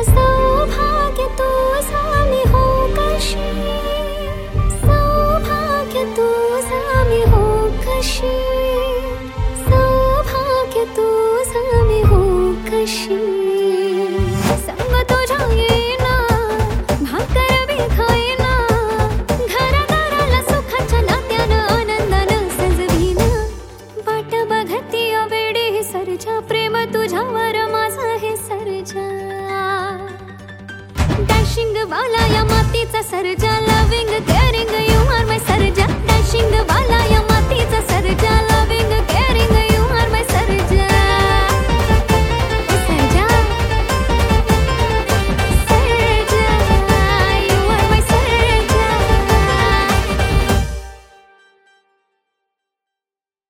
सौभाग्य तुझा मी हो कशी, सौभाग्य तुझा मी हो कशी, सौभाग्य तुझा मी हो कशी. संग तुझ्या येईना भाकर बी खाईना, घरादाराला सुखाच्या नात्यानं आनंदानं सजवीना. वाट बघती वेडी ही सर्जा, प्रेम तुझ्यावर माझं हे सर्जा. डॅशिंग वाला या मातीचा सर्जा, लविंग